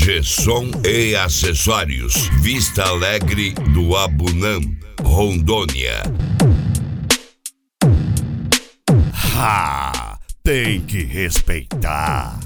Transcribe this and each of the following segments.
G-Som e Acessórios, Vista Alegre do Abunã, Rondônia. Ha! Tem que respeitar.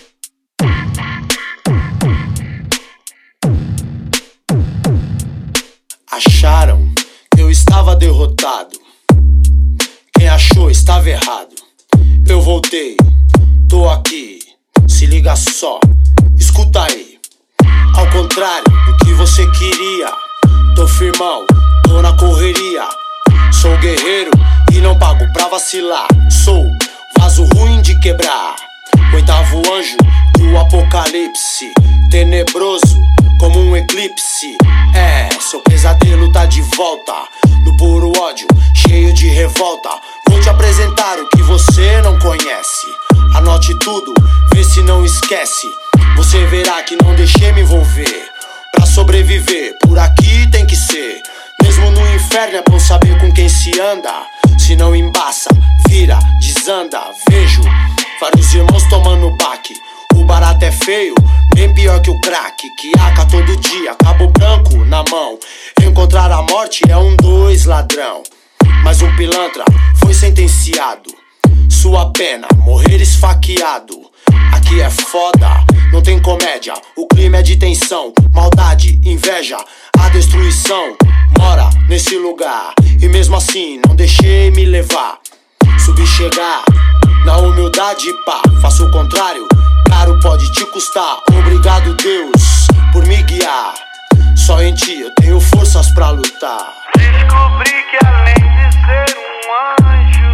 Acharam que eu estava derrotado. Quem achou estava errado. Eu voltei, tô aqui. Se liga só, escuta aí. Ao contrário do que você queria, tô firmão, tô na correria. Sou guerreiro e não pago pra vacilar. Sou vaso ruim de quebrar, oitavo anjo do apocalipse, tenebroso como um eclipse. Seu pesadelo tá de volta, no puro ódio, cheio de revolta. Vou te apresentar o que você não conhece. Anote tudo, vê se não esquece. Você verá que não deixei me envolver. Pra sobreviver, por aqui tem que ser. Mesmo no inferno é bom saber com quem se anda. Se não embaça, vira, desanda. Vejo vários irmãos tomando baque. O barato é feio, bem pior que o crack. Que aca todo dia, cabo branco na mão. Encontrar a morte é 2 ladrão. Mas um pilantra foi sentenciado. Sua pena, morrer esfaqueado. Aqui é foda, não tem comédia. O clima é de tensão, maldade, inveja. A destruição mora nesse lugar. E mesmo assim não deixei me levar. Subi chegar, na humildade pá. Faço o contrário, caro pode te custar. Obrigado Deus por me guiar. Só em ti eu tenho forças pra lutar. Descobri que além de ser um anjo,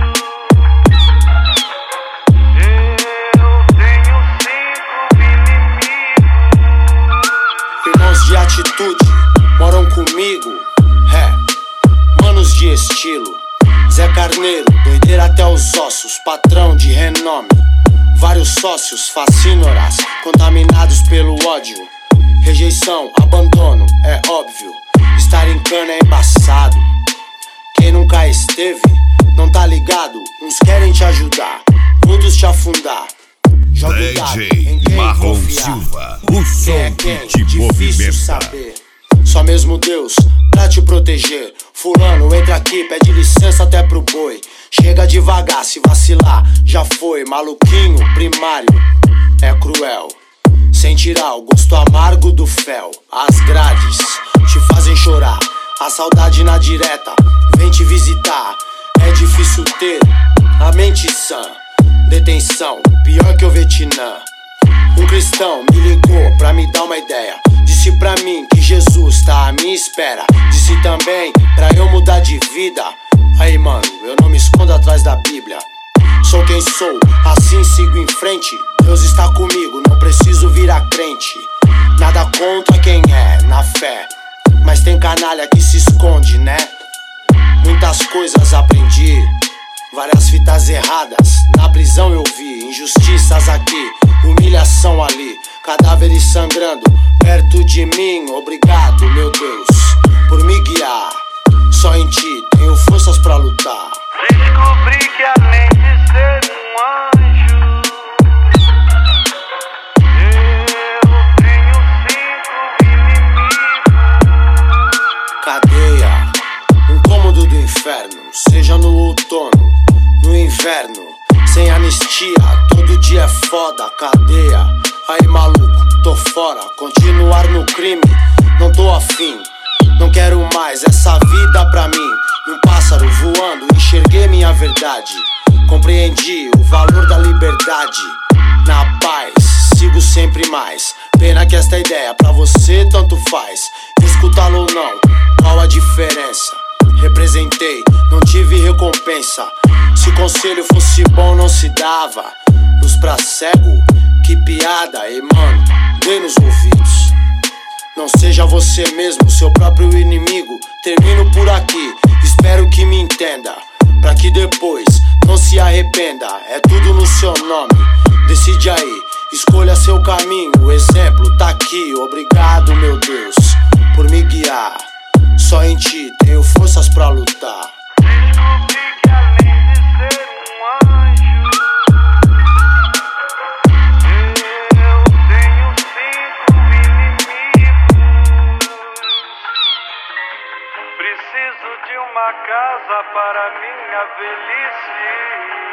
eu tenho 5 inimigos. Irmãos de atitude moram comigo, manos de estilo. Zé Carneiro, doideira até os ossos, patrão de renome. Vários sócios, facínoras, contaminados pelo ódio. Rejeição, abandono, é óbvio. Estar em cana é embaçado. Quem nunca esteve, não tá ligado. Uns querem te ajudar, outros te afundar. Joga o dado em quem Marrom confiar. Silva, o som Quem é que quem, te difícil movimenta. saber. Só mesmo Deus pra te proteger. Fulano, entra aqui, pede licença até pro boi. Chega devagar, se vacilar, já foi. Maluquinho, primário, é cruel. Sem tirar o gosto amargo do fel. As grades te fazem chorar. A saudade na direta vem te visitar. É difícil ter a mente sã. Detenção, pior que o Vietnã. Um cristão me ligou pra me dar uma ideia. Disse pra mim que Jesus tá à minha espera. Disse também pra eu mudar de vida. Aí mano, eu não me escondo atrás da Bíblia. Sou quem sou, assim sigo em frente. Deus está comigo, não preciso virar crente. Nada contra quem é, na fé. Mas tem canalha que se esconde, né? Muitas coisas aprendi, várias fitas erradas. Na prisão eu vi, injustiças aqui, humilhação ali. Cadáveres sangrando perto de mim. Obrigado, meu Deus, por me guiar. Só em ti tenho forças pra lutar. Descobri que além de ser um anjo, eu tenho 5 inimigos. Cadeia, um cômodo do inferno. Seja no outono, no inverno. Sem anistia, todo dia é foda. Cadeia, aí maluco, tô fora. Continuar no crime, não tô afim. Não quero mais essa vida pra mim. Num pássaro voando, enxerguei minha verdade. Compreendi o valor da liberdade. Na paz, sigo sempre mais. Pena que esta ideia pra você tanto faz. Escutá-lo ou não, qual a diferença? Representei, não tive recompensa. Se conselho fosse bom não se dava. Luz pra cego, que piada. E mano, dê nos ouvidos. Não seja você mesmo, seu próprio inimigo. Termino por aqui, espero que me entenda. Pra que depois não se arrependa. É tudo no seu nome, decide aí. Escolha seu caminho, o exemplo tá aqui. Obrigado, meu Deus, por me guiar. Só em ti tenho forças pra lutar. Descobri que além de ser um anjo, eu tenho 5 inimigos. preciso de uma casa para minha velhice.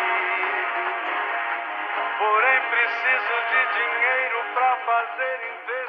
Porém preciso de dinheiro para fazer investimento.